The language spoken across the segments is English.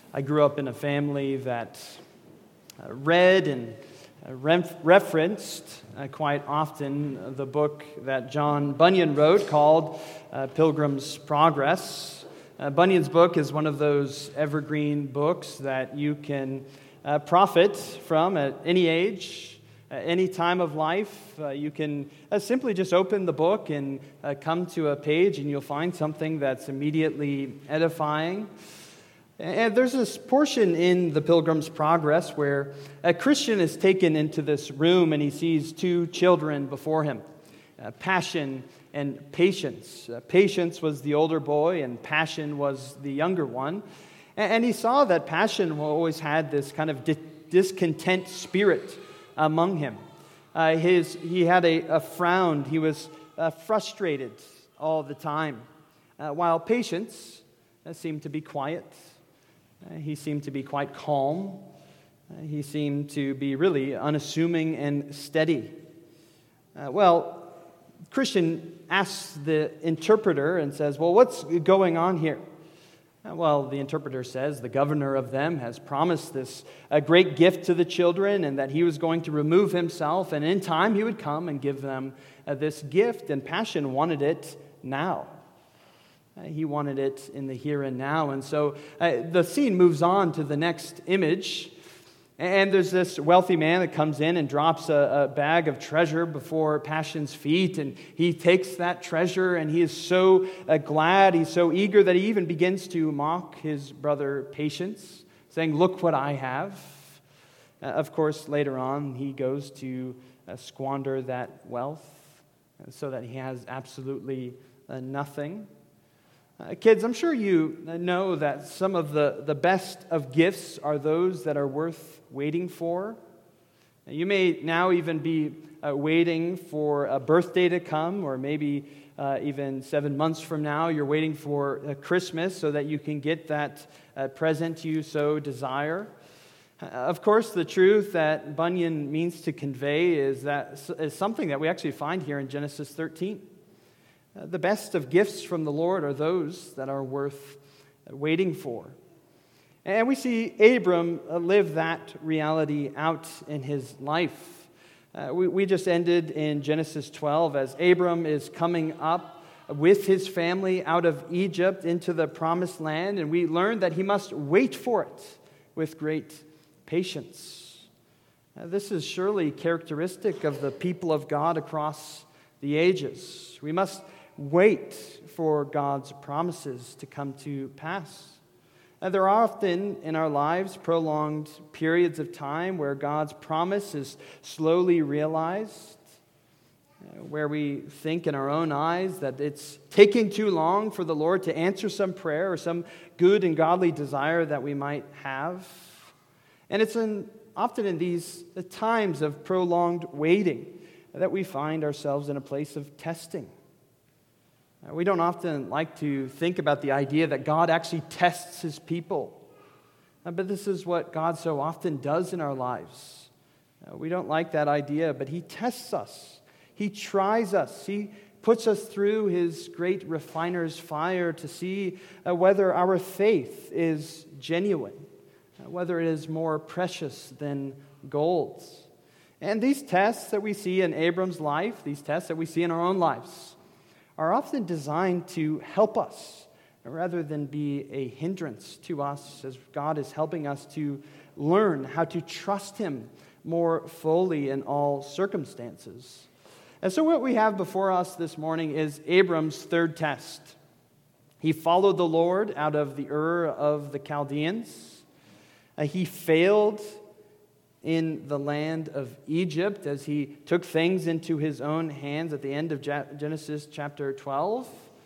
I grew up in a family that read and referenced quite often the book that John Bunyan wrote called Pilgrim's Progress. Bunyan's book is one of those evergreen books that you can profit from at any age, any time of life. You can simply just open the book and come to a page and you'll find something that's immediately edifying. And there's this portion in the Pilgrim's Progress where a Christian is taken into this room and he sees two children before him, Passion and Patience. Patience was the older boy and Passion was the younger one. And he saw that Passion always had this kind of discontent spirit among him. He had a frown. He was frustrated all the time, while Patience seemed to be quiet. He seemed to be quite calm. He seemed to be really unassuming and steady. Christian asks the interpreter and says, "Well, what's going on here?" The interpreter says the governor of them has promised this a great gift to the children and that he was going to remove himself, and in time he would come and give them this gift, and Passion wanted it now. He wanted it in the here and now. And so the scene moves on to the next image. And there's this wealthy man that comes in and drops a bag of treasure before Passion's feet. And he takes that treasure and he is so glad, he's so eager that he even begins to mock his brother Patience, saying, "Look what I have." Of course, later on, he goes to squander that wealth so that he has absolutely nothing. Kids, I'm sure you know that some of the best of gifts are those that are worth waiting for. You may now even be waiting for a birthday to come, or maybe even 7 months from now, you're waiting for Christmas so that you can get that present you so desire. Of course, the truth that Bunyan means to convey is something that we actually find here in Genesis 13. The best of gifts from the Lord are those that are worth waiting for. And we see Abram live that reality out in his life. We just ended in Genesis 12 as Abram is coming up with his family out of Egypt into the promised land, and we learned that he must wait for it with great patience. This is surely characteristic of the people of God across the ages. We must wait for God's promises to come to pass. There are often in our lives prolonged periods of time where God's promise is slowly realized, where we think in our own eyes that it's taking too long for the Lord to answer some prayer or some good and godly desire that we might have. And it's often in these times of prolonged waiting that we find ourselves in a place of testing. We don't often like to think about the idea that God actually tests his people. But this is what God so often does in our lives. We don't like that idea, but he tests us. He tries us. He puts us through his great refiner's fire to see whether our faith is genuine, whether it is more precious than gold. And these tests that we see in Abram's life, these tests that we see in our own lives, are often designed to help us rather than be a hindrance to us, as God is helping us to learn how to trust him more fully in all circumstances. And so what we have before us this morning is Abram's third test. He followed the Lord out of the Ur of the Chaldeans. He failed in the land of Egypt as he took things into his own hands at the end of Genesis chapter 12.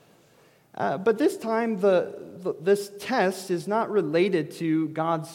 But this time, this test is not related to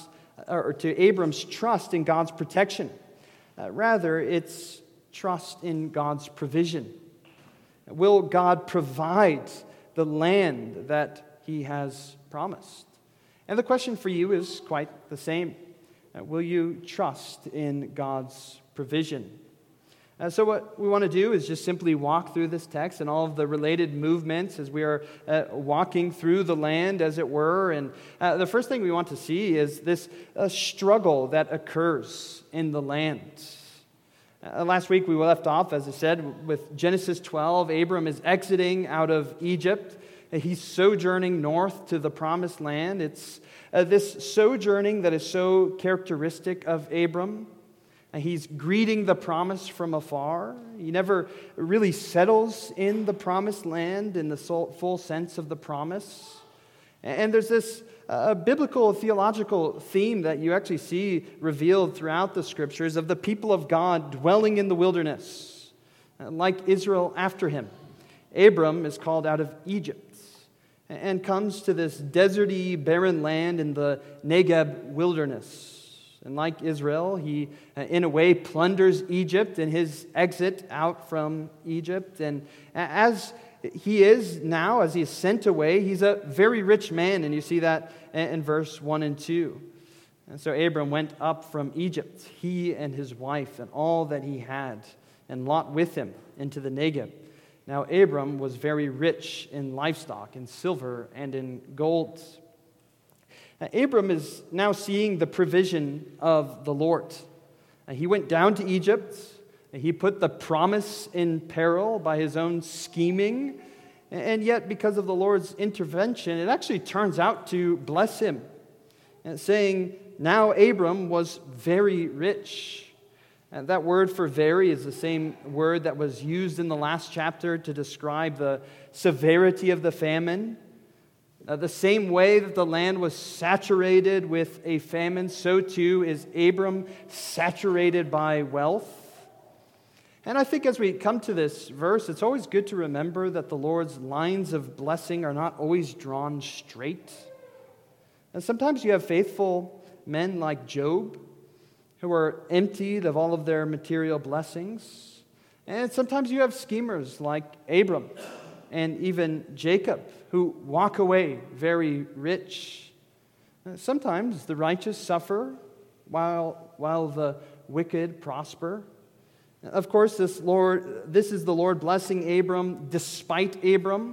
Abram's trust in God's protection. Rather, it's trust in God's provision. Will God provide the land that he has promised? And the question for you is quite the same. Will you trust in God's provision? So what we want to do is just simply walk through this text and all of the related movements as we are walking through the land, as it were. And the first thing we want to see is this struggle that occurs in the land. Last week we left off, as I said, with Genesis 12. Abram is exiting out of Egypt. He's sojourning north to the promised land. It's this sojourning that is so characteristic of Abram. He's greeting the promise from afar. He never really settles in the promised land in the full sense of the promise. And there's this biblical theological theme that you actually see revealed throughout the scriptures of the people of God dwelling in the wilderness, like Israel after him. Abram is called out of Egypt and comes to this deserty, barren land in the Negeb wilderness. And like Israel, he, in a way, plunders Egypt in his exit out from Egypt. And as he is now, as he is sent away, he's a very rich man. And you see that in verse 1 and 2. And so Abram went up from Egypt, he and his wife and all that he had, and Lot with him into the Negeb. Now Abram was very rich in livestock, in silver and in gold. Abram is now seeing the provision of the Lord. He went down to Egypt. He put the promise in peril by his own scheming. And yet, because of the Lord's intervention, it actually turns out to bless him. Saying, now Abram was very rich. And that word for very is the same word that was used in the last chapter to describe the severity of the famine. The same way that the land was saturated with a famine, so too is Abram saturated by wealth. And I think as we come to this verse, it's always good to remember that the Lord's lines of blessing are not always drawn straight. And sometimes you have faithful men like Job who are emptied of all of their material blessings. And sometimes you have schemers like Abram and even Jacob, who walk away very rich. Sometimes the righteous suffer while the wicked prosper. Of course, this is the Lord blessing Abram despite Abram.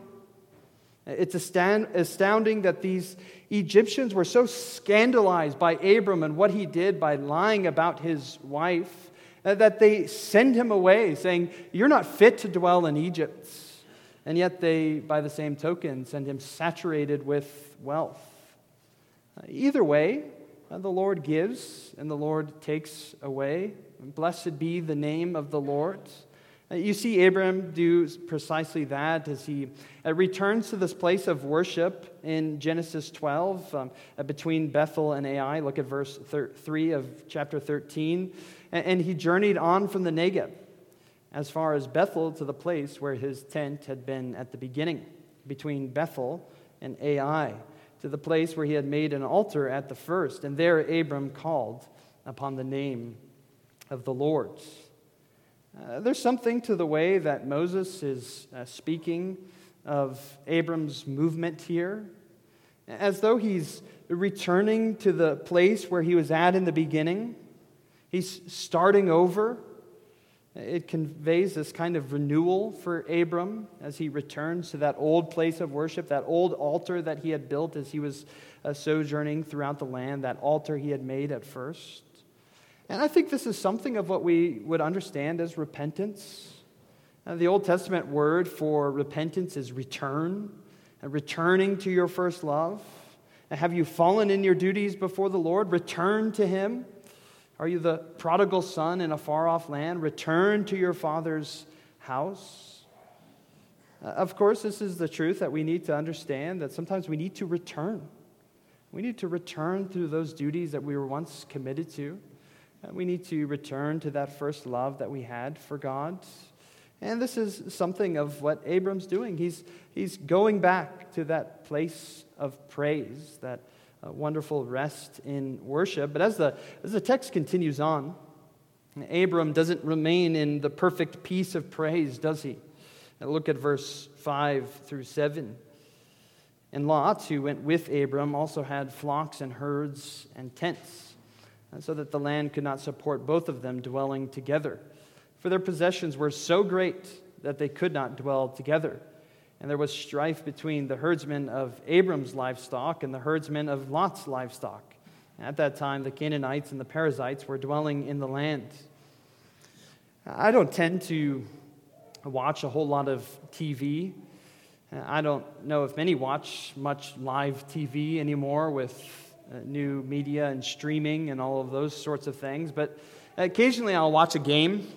It's astounding that these Egyptians were so scandalized by Abram and what he did by lying about his wife that they send him away, saying, "You're not fit to dwell in Egypt." And yet they, by the same token, send him saturated with wealth. Either way, the Lord gives and the Lord takes away. Blessed be the name of the Lord. You see Abram do precisely that as he returns to this place of worship in Genesis 12 between Bethel and Ai. Look at verse 3 of chapter 13. And he journeyed on from the Negeb as far as Bethel to the place where his tent had been at the beginning, between Bethel and Ai, to the place where he had made an altar at the first. And there Abram called upon the name of the Lord. There's something to the way that Moses is speaking of Abram's movement here, as though he's returning to the place where he was at in the beginning. He's starting over. It conveys this kind of renewal for Abram as he returns to that old place of worship, that old altar that he had built as he was sojourning throughout the land, that altar he had made at first. And I think this is something of what we would understand as repentance. The Old Testament word for repentance is return, returning to your first love. Have you fallen in your duties before the Lord? Return to Him. Are you the prodigal son in a far-off land? Return to your father's house. Of course, this is the truth that we need to understand, that sometimes we need to return. We need to return to those duties that we were once committed to. We need to return to that first love that we had for God. And this is something of what Abram's doing. He's going back to that place of praise, that wonderful rest in worship. But as the text continues on, Abram doesn't remain in the perfect peace of praise, does he? Now look at verse 5 through 7. And Lot, who went with Abram, also had flocks and herds and tents, so that the land could not support both of them dwelling together. for their possessions were so great that they could not dwell together. And there was strife between the herdsmen of Abram's livestock and the herdsmen of Lot's livestock. At that time, the Canaanites and the Perizzites were dwelling in the land. I don't tend to watch a whole lot of TV. I don't know if many watch much live TV anymore with new media and streaming and all of those sorts of things, but occasionally I'll watch a game,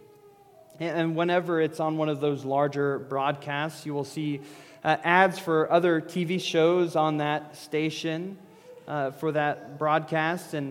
and whenever it's on one of those larger broadcasts, you will see ads for other TV shows on that station for that broadcast, and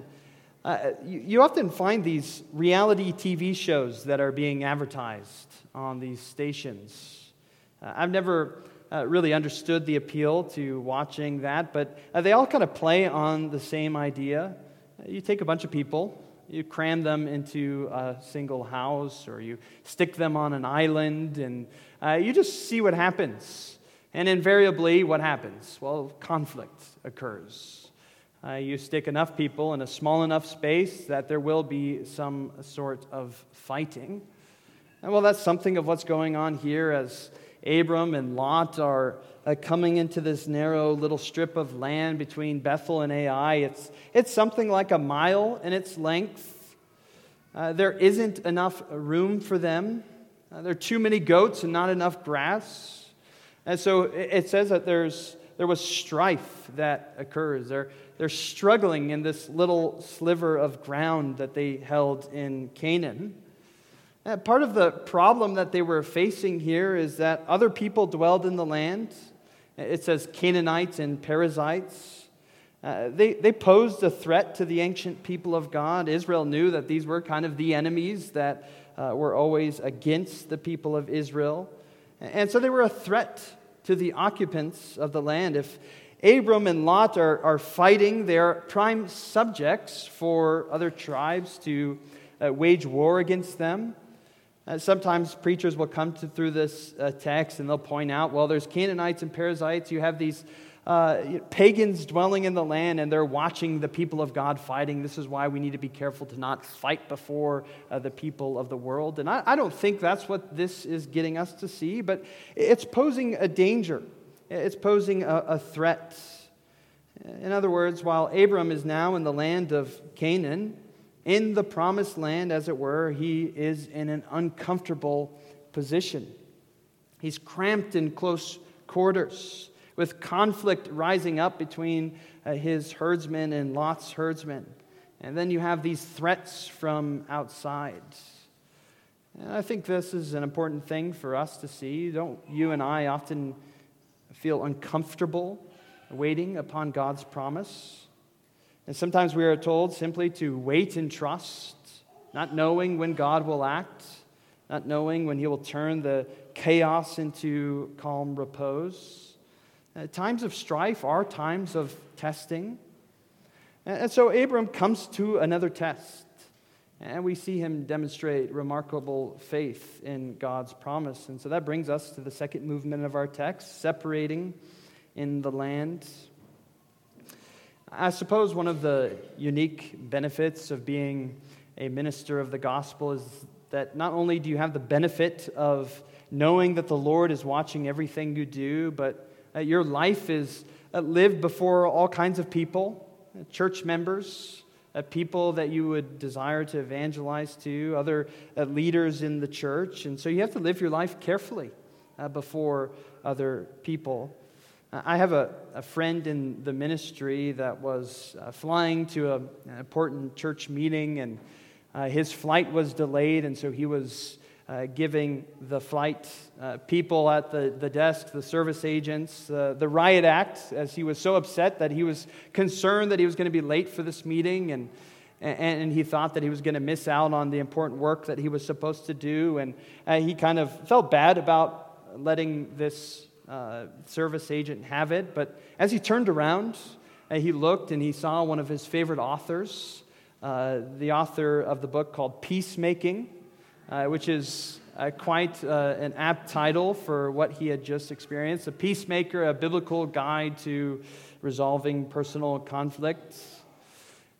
you often find these reality TV shows that are being advertised on these stations. I've never really understood the appeal to watching that, but they all kind of play on the same idea. You take a bunch of people, you cram them into a single house, or you stick them on an island, and you just see what happens. And invariably, what happens? Well, conflict occurs. You stick enough people in a small enough space that there will be some sort of fighting. And well, that's something of what's going on here as Abram and Lot are coming into this narrow little strip of land between Bethel and Ai. It's something like a mile in its length. There isn't enough room for them. There are too many goats and not enough grass. And so it says that there was strife that occurs. They're struggling in this little sliver of ground that they held in Canaan. Part of the problem that they were facing here is that other people dwelled in the land. It says Canaanites and Perizzites. They posed a threat to the ancient people of God. Israel knew that these were kind of the enemies that were always against the people of Israel. And so they were a threat to the occupants of the land. If Abram and Lot are fighting, they're prime subjects for other tribes to wage war against them. Sometimes preachers will come through this text and they'll point out, well, there's Canaanites and Perizzites. You have these pagans dwelling in the land, and they're watching the people of God fighting. This is why we need to be careful to not fight before the people of the world. And I don't think that's what this is getting us to see, but it's posing a danger. It's posing a threat. In other words, while Abram is now in the land of Canaan, in the promised land, as it were, he is in an uncomfortable position. He's cramped in close quarters, with conflict rising up between his herdsmen and Lot's herdsmen. And then you have these threats from outside. And I think this is an important thing for us to see. Don't you and I often feel uncomfortable waiting upon God's promise? And sometimes we are told simply to wait and trust, not knowing when God will act, not knowing when he will turn the chaos into calm repose. Times of strife are times of testing. And so Abram comes to another test, and we see him demonstrate remarkable faith in God's promise. And so that brings us to the second movement of our text, separating in the land. I suppose one of the unique benefits of being a minister of the gospel is that not only do you have the benefit of knowing that the Lord is watching everything you do, but your life is lived before all kinds of people, church members, people that you would desire to evangelize to, other leaders in the church. And so you have to live your life carefully before other people. I have a friend in the ministry that was flying to an important church meeting, and his flight was delayed, and so he was giving the flight people at the desk, the service agents, the riot act, as he was so upset that he was concerned that he was going to be late for this meeting, and he thought that he was going to miss out on the important work that he was supposed to do, and he kind of felt bad about letting this service agent have it. But as he turned around, he looked and he saw one of his favorite authors, the author of the book called Peacemaking, which is quite an apt title for what he had just experienced. A peacemaker, a biblical guide to resolving personal conflicts.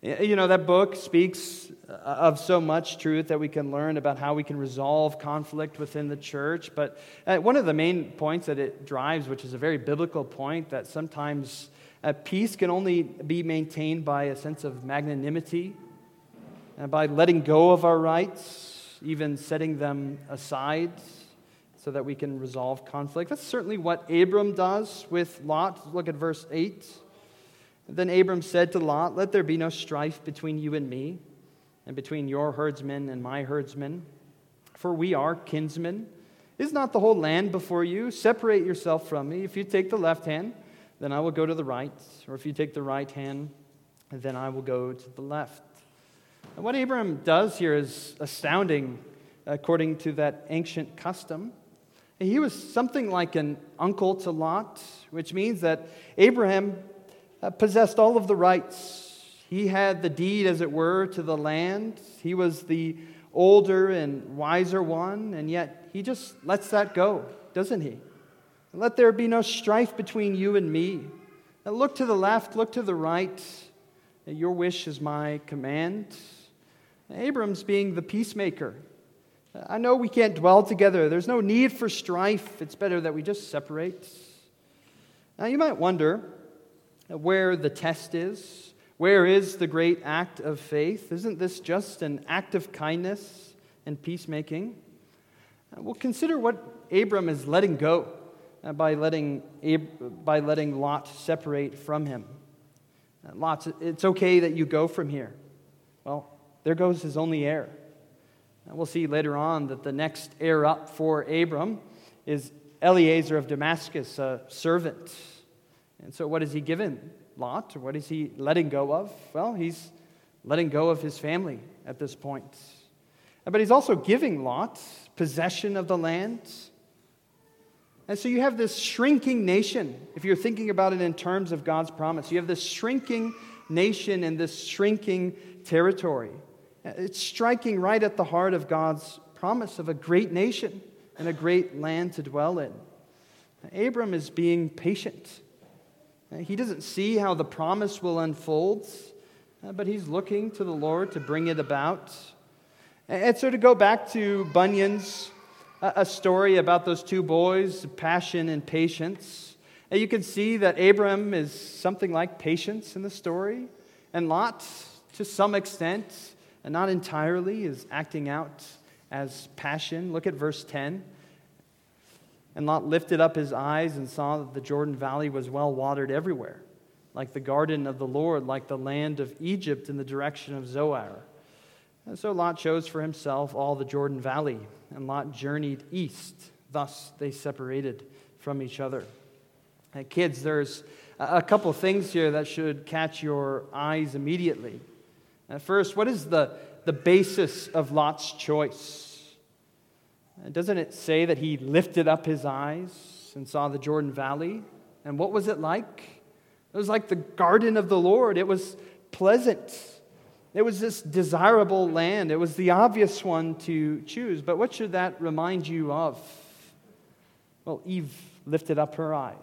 That book speaks of so much truth that we can learn about how we can resolve conflict within the church. But one of the main points that it drives, which is a very biblical point, that sometimes peace can only be maintained by a sense of magnanimity, and by letting go of our rights, even setting them aside so that we can resolve conflict. That's certainly what Abram does with Lot. Look at verse 8. Then Abram said to Lot, "Let there be no strife between you and me, and between your herdsmen and my herdsmen, for we are kinsmen. Is not the whole land before you? Separate yourself from me. If you take the left hand, then I will go to the right, or if you take the right hand, then I will go to the left." And what Abram does here is astounding according to that ancient custom. He was something like an uncle to Lot, which means that Abraham possessed all of the rights. He had the deed, as it were, to the land. He was the older and wiser one, and yet he just lets that go, doesn't he? Let there be no strife between you and me. Now look to the left, look to the right. Your wish is my command. Abram's being the peacemaker. I know we can't dwell together. There's no need for strife. It's better that we just separate. Now you might wonder where the test is. Where is the great act of faith? Isn't this just an act of kindness and peacemaking? Well, consider what Abram is letting go by letting Lot separate from him. Lot, it's okay that you go from here. Well, there goes his only heir. We'll see later on that the next heir up for Abram is Eliezer of Damascus, a servant. And so what is he given Lot? Or what is he letting go of? Well, he's letting go of his family at this point. But he's also giving Lot possession of the land. And so you have this shrinking nation, if you're thinking about it in terms of God's promise. You have this shrinking nation and this shrinking territory. It's striking right at the heart of God's promise of a great nation and a great land to dwell in. Abram is being patient. He doesn't see how the promise will unfold, but he's looking to the Lord to bring it about. And so to go back to Bunyan's a story about those two boys, passion and patience, and you can see that Abram is something like patience in the story, and Lot, to some extent, and not entirely, is acting out as passion. Look at verse 10. And Lot lifted up his eyes and saw that the Jordan Valley was well watered everywhere, like the garden of the Lord, like the land of Egypt in the direction of Zoar. And so Lot chose for himself all the Jordan Valley, and Lot journeyed east. Thus they separated from each other. Kids, there's a couple things here that should catch your eyes immediately. First, what is the basis of Lot's choice? Doesn't it say that he lifted up his eyes and saw the Jordan Valley? And what was it like? It was like the garden of the Lord. It was pleasant. It was this desirable land. It was the obvious one to choose. But what should that remind you of? Well, Eve lifted up her eyes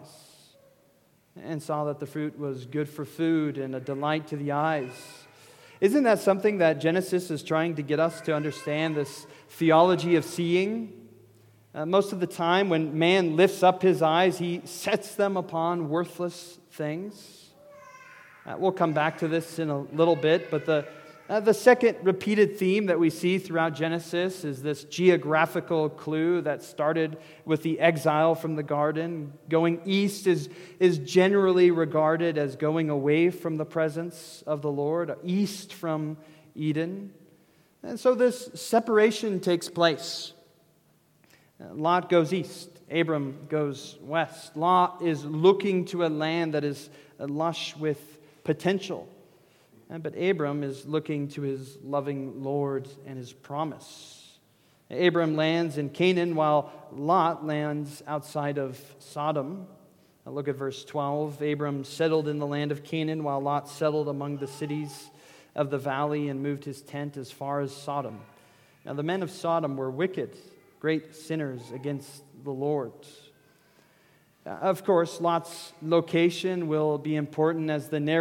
and saw that the fruit was good for food and a delight to the eyes. Isn't that something that Genesis is trying to get us to understand, this theology of seeing? Most of the time when man lifts up his eyes, he sets them upon worthless things. We'll come back to this in a little bit, but the second repeated theme that we see throughout Genesis is this geographical clue that started with the exile from the garden. Going east is generally regarded as going away from the presence of the Lord, east from Eden. And so this separation takes place. Lot goes east. Abram goes west. Lot is looking to a land that is lush with potential. But Abram is looking to his loving Lord and his promise. Abram lands in Canaan while Lot lands outside of Sodom. Now look at verse 12. Abram settled in the land of Canaan while Lot settled among the cities of the valley and moved his tent as far as Sodom. Now the men of Sodom were wicked, great sinners against the Lord. Of course, Lot's location will be important as the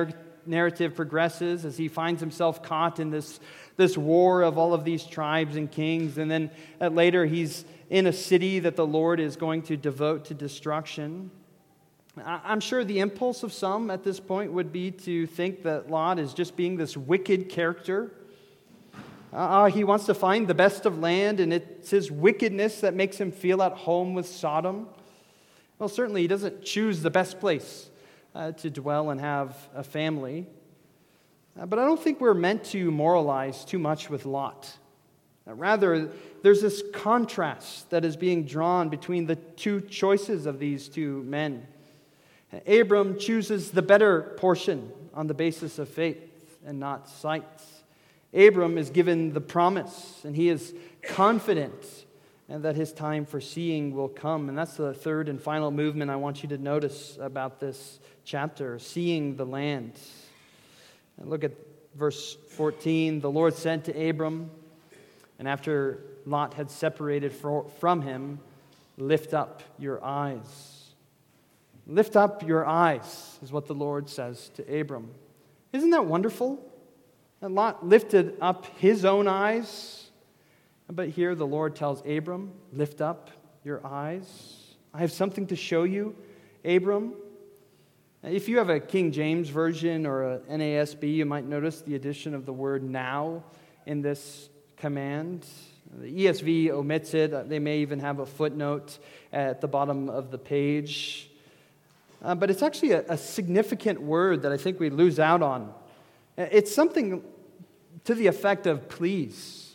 narrative progresses as he finds himself caught in this war of all of these tribes and kings. And then later he's in a city that the Lord is going to devote to destruction. I'm sure the impulse of some at this point would be to think that Lot is just being this wicked character. He wants to find the best of land, and it's his wickedness that makes him feel at home with Sodom. Well, certainly he doesn't choose the best place to dwell and have a family. But I don't think we're meant to moralize too much with Lot. Rather, there's this contrast that is being drawn between the two choices of these two men. Abram chooses the better portion on the basis of faith and not sight. Abram is given the promise, and he is confident and that his time for seeing will come. And that's the third and final movement I want you to notice about this chapter, seeing the land. And look at verse 14. The Lord said to Abram, and after Lot had separated from him, lift up your eyes. Lift up your eyes is what the Lord says to Abram. Isn't that wonderful? And Lot lifted up his own eyes. But here the Lord tells Abram, lift up your eyes. I have something to show you, Abram. If you have a King James version or a NASB, you might notice the addition of the word now in this command. The ESV omits it. They may even have a footnote at the bottom of the page. But it's actually a significant word that I think we lose out on. It's something to the effect of please.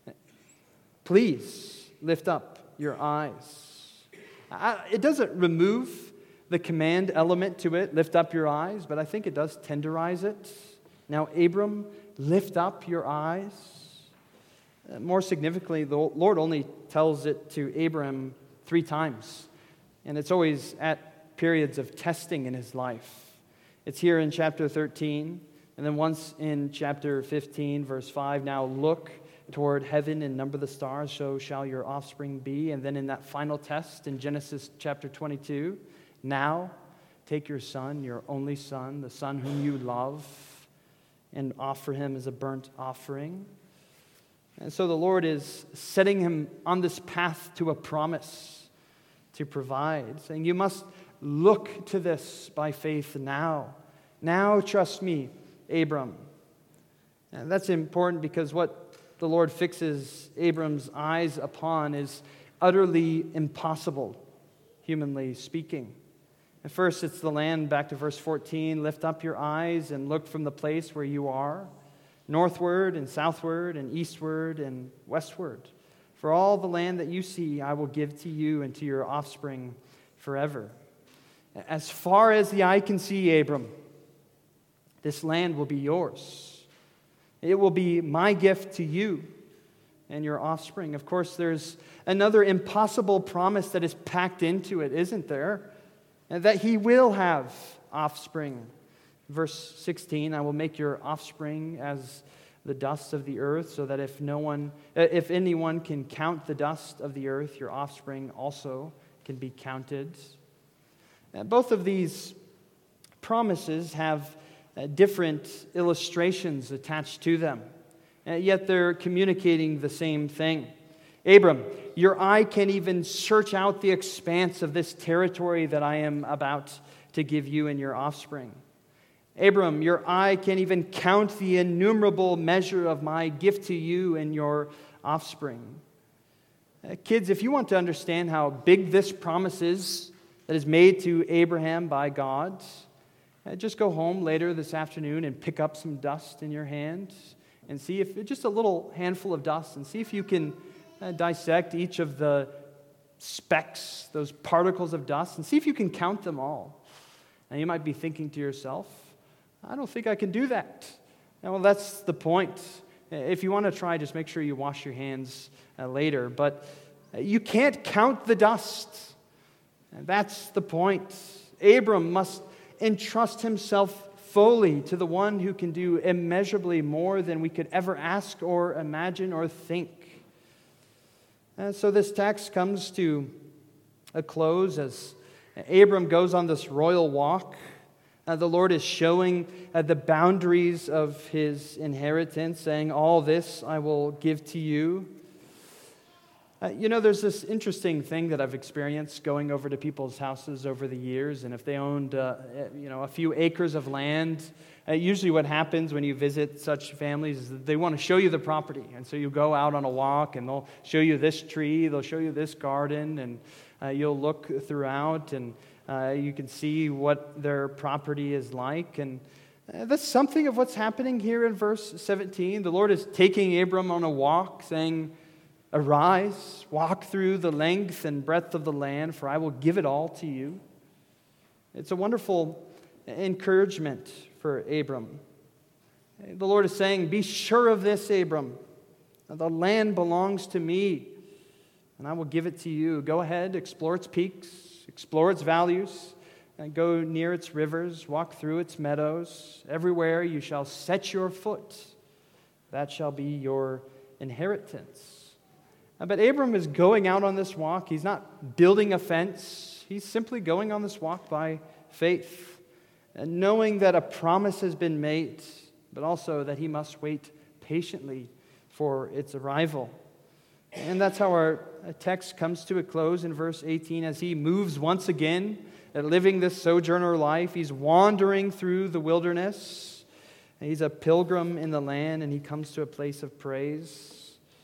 Please lift up your eyes. It doesn't remove the command element to it, lift up your eyes, but I think it does tenderize it. Now, Abram, lift up your eyes. More significantly, the Lord only tells it to Abram 3 times, and it's always at periods of testing in his life. It's here in chapter 13, and then once in chapter 15, verse 5, now look toward heaven and number the stars, so shall your offspring be. And then in that final test in Genesis chapter 22, now take your son, your only son, the son whom you love, and offer him as a burnt offering. And so the Lord is setting him on this path to a promise to provide, saying, you must look to this by faith now. Now trust me, Abram. And that's important because what the Lord fixes Abram's eyes upon is utterly impossible, humanly speaking. At first, it's the land, back to verse 14. Lift up your eyes and look from the place where you are, northward and southward and eastward and westward. For all the land that you see, I will give to you and to your offspring forever. As far as the eye can see, Abram, this land will be yours. It will be my gift to you and your offspring. Of course, there's another impossible promise that is packed into it, isn't there? And that he will have offspring. Verse 16, I will make your offspring as the dust of the earth, so that if anyone can count the dust of the earth, your offspring also can be counted. Both of these promises have different illustrations attached to them, yet they're communicating the same thing. Abram, your eye can even search out the expanse of this territory that I am about to give you and your offspring. Abram, your eye can even count the innumerable measure of my gift to you and your offspring. Kids, if you want to understand how big this promise is that is made to Abraham by God, just go home later this afternoon and pick up some dust in your hand and see if, just a little handful of dust, and see if you can dissect each of the specks, those particles of dust, and see if you can count them all. Now you might be thinking to yourself, I don't think I can do that. Well, that's the point. If you want to try, just make sure you wash your hands later. But you can't count the dust. And that's the point. Abram must entrust himself fully to the one who can do immeasurably more than we could ever ask or imagine or think. And so this text comes to a close as Abram goes on this royal walk The Lord is showing the boundaries of his inheritance, saying, all this I will give to you. There's this interesting thing that I've experienced going over to people's houses over the years, and if they owned, a few acres of land, usually what happens when you visit such families is that they want to show you the property, and so you go out on a walk, and they'll show you this tree, they'll show you this garden, and you'll look throughout, and you can see what their property is like, and that's something of what's happening here in verse 17. The Lord is taking Abram on a walk, saying, arise, walk through the length and breadth of the land, for I will give it all to you. It's a wonderful encouragement for Abram. The Lord is saying, be sure of this, Abram. The land belongs to me, and I will give it to you. Go ahead, explore its peaks, explore its valleys, and go near its rivers, walk through its meadows. Everywhere you shall set your foot, that shall be your inheritance. But Abram is going out on this walk. He's not building a fence. He's simply going on this walk by faith, and knowing that a promise has been made, but also that he must wait patiently for its arrival. And that's how our text comes to a close in verse 18, as he moves once again, living this sojourner life. He's wandering through the wilderness. He's a pilgrim in the land, and he comes to a place of praise.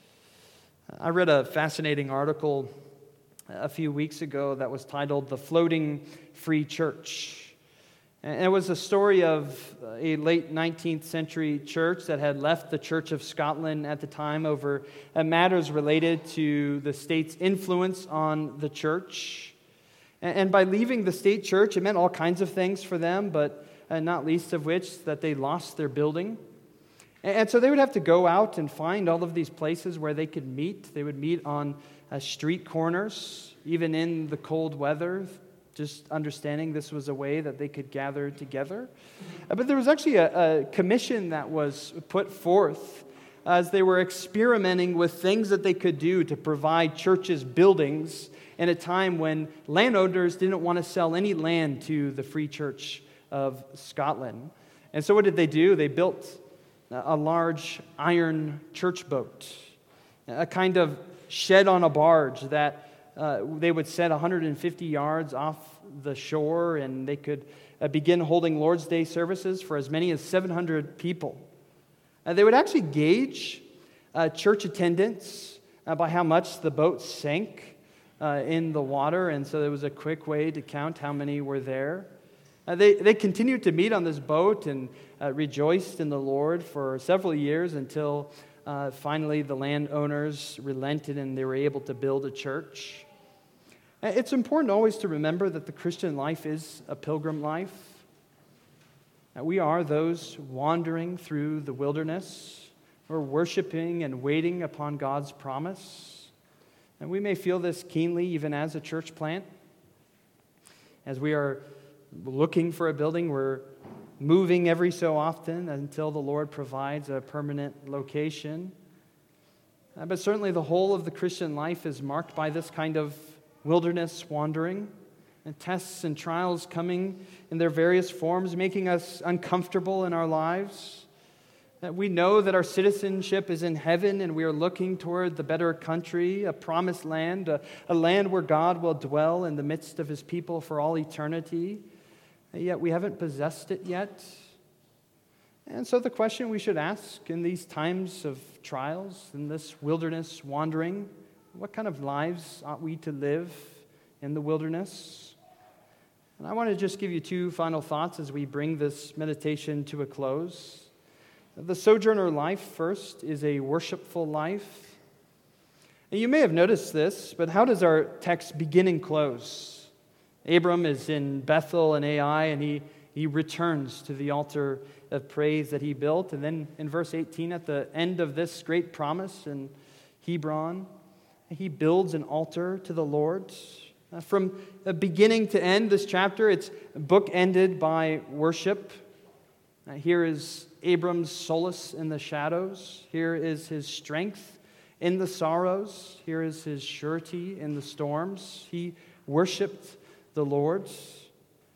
I read a fascinating article a few weeks ago that was titled "The Floating Free Church." And it was a story of a late 19th century church that had left the Church of Scotland at the time over matters related to the state's influence on the church. And by leaving the state church, it meant all kinds of things for them, but not least of which that they lost their building. And so they would have to go out and find all of these places where they could meet. They would meet on street corners, even in the cold weather, just understanding this was a way that they could gather together. But there was actually a commission that was put forth as they were experimenting with things that they could do to provide churches buildings in a time when landowners didn't want to sell any land to the Free Church of Scotland. And so what did they do? They built a large iron church boat, a kind of shed on a barge that they would set 150 yards off the shore, and they could begin holding Lord's Day services for as many as 700 people. They would actually gauge church attendance by how much the boat sank in the water, and so there was a quick way to count how many were there. They continued to meet on this boat and rejoiced in the Lord for several years until finally the landowners relented and they were able to build a church. It's important always to remember that the Christian life is a pilgrim life. We are those wandering through the wilderness. We're worshiping and waiting upon God's promise. And we may feel this keenly even as a church plant. As we are looking for a building, we're moving every so often until the Lord provides a permanent location. But certainly the whole of the Christian life is marked by this kind of wilderness wandering, and tests and trials coming in their various forms, making us uncomfortable in our lives. That we know that our citizenship is in heaven, and we are looking toward the better country, a promised land, a land where God will dwell in the midst of his people for all eternity. And yet we haven't possessed it yet. And so the question we should ask in these times of trials, in this wilderness wandering, what kind of lives ought we to live in the wilderness? And I want to just give you two final thoughts as we bring this meditation to a close. The sojourner life, first, is a worshipful life. And you may have noticed this, but how does our text begin and close? Abram is in Bethel and Ai, and he returns to the altar of praise that he built. And then in verse 18, at the end of this great promise in Hebron, he builds an altar to the Lord. From beginning to end, this chapter, it's bookended by worship. Here is Abram's solace in the shadows. Here is his strength in the sorrows. Here is his surety in the storms. He worshiped the Lord.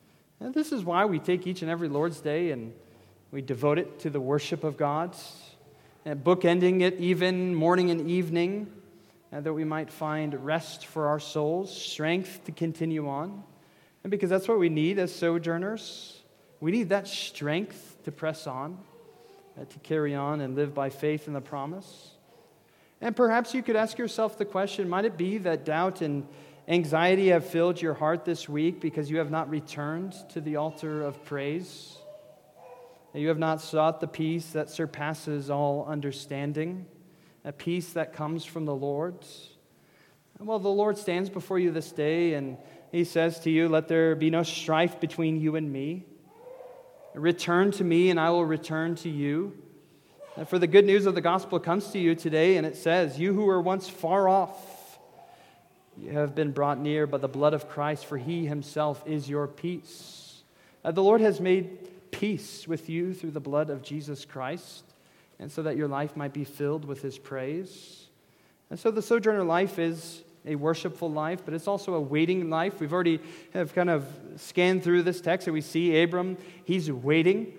And this is why we take each and every Lord's Day and we devote it to the worship of God, and bookending it even morning and evening, that we might find rest for our souls, strength to continue on. And because that's what we need as sojourners. We need that strength to press on, to carry on and live by faith in the promise. And perhaps you could ask yourself the question, might it be that doubt and anxiety have filled your heart this week because you have not returned to the altar of praise? That you have not sought the peace that surpasses all understanding, a peace that comes from the Lord? Well, the Lord stands before you this day and He says to you, let there be no strife between you and me. Return to me and I will return to you. And for the good news of the gospel comes to you today, and it says, you who were once far off, you have been brought near by the blood of Christ, for He Himself is your peace. The Lord has made peace with you through the blood of Jesus Christ, and so that your life might be filled with His praise. And so the sojourner life is a worshipful life, but it's also a waiting life. We've already have kind of scanned through this text, and we see Abram, he's waiting.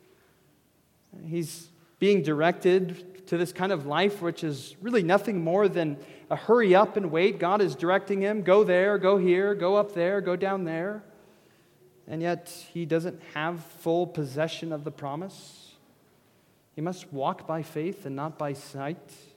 He's being directed to this kind of life, which is really nothing more than a hurry up and wait. God is directing him, go there, go here, go up there, go down there. And yet he doesn't have full possession of the promise. He must walk by faith and not by sight.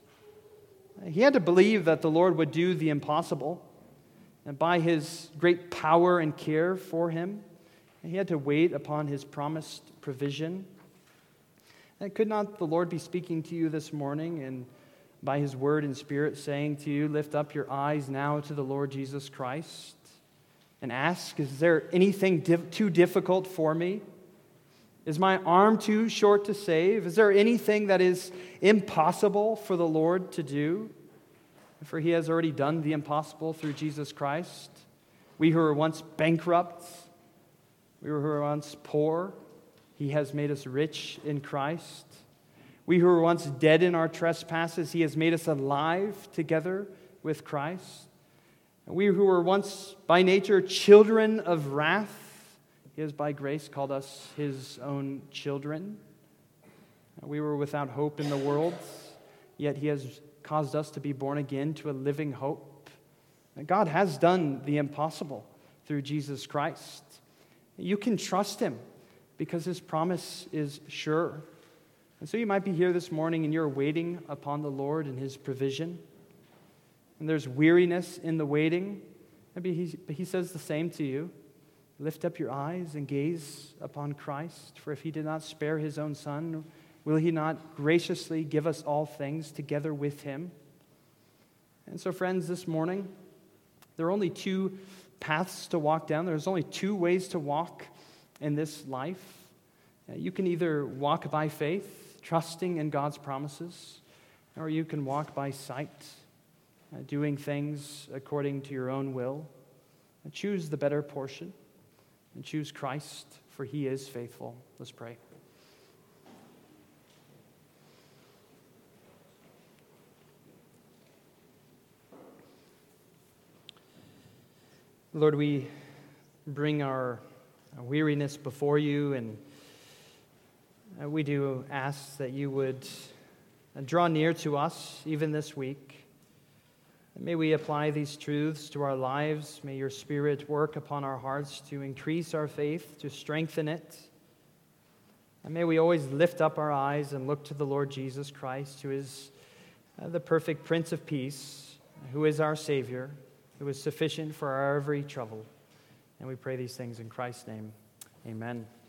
He had to believe that the Lord would do the impossible, and by His great power and care for him, he had to wait upon His promised provision. And could not the Lord be speaking to you this morning and by His word and Spirit saying to you, lift up your eyes now to the Lord Jesus Christ and ask, is there anything too difficult for me? Is my arm too short to save? Is there anything that is impossible for the Lord to do? For He has already done the impossible through Jesus Christ. We who were once bankrupt, we who were once poor, He has made us rich in Christ. We who were once dead in our trespasses, He has made us alive together with Christ. And we who were once by nature children of wrath, He has by grace called us His own children. We were without hope in the world, yet He has caused us to be born again to a living hope. And God has done the impossible through Jesus Christ. You can trust Him because His promise is sure. And so you might be here this morning and you're waiting upon the Lord and His provision. And there's weariness in the waiting. Maybe He says the same to you. Lift up your eyes and gaze upon Christ, for if He did not spare His own Son, will He not graciously give us all things together with Him? And so, friends, this morning, there are only two paths to walk down. There's only two ways to walk in this life. You can either walk by faith, trusting in God's promises, or you can walk by sight, doing things according to your own will. Choose the better portion. And choose Christ, for He is faithful. Let's pray. Lord, we bring our weariness before You, and we do ask that You would draw near to us even this week. May we apply these truths to our lives. May Your Spirit work upon our hearts to increase our faith, to strengthen it. And may we always lift up our eyes and look to the Lord Jesus Christ, who is the perfect Prince of Peace, who is our Savior, who is sufficient for our every trouble. And we pray these things in Christ's name. Amen.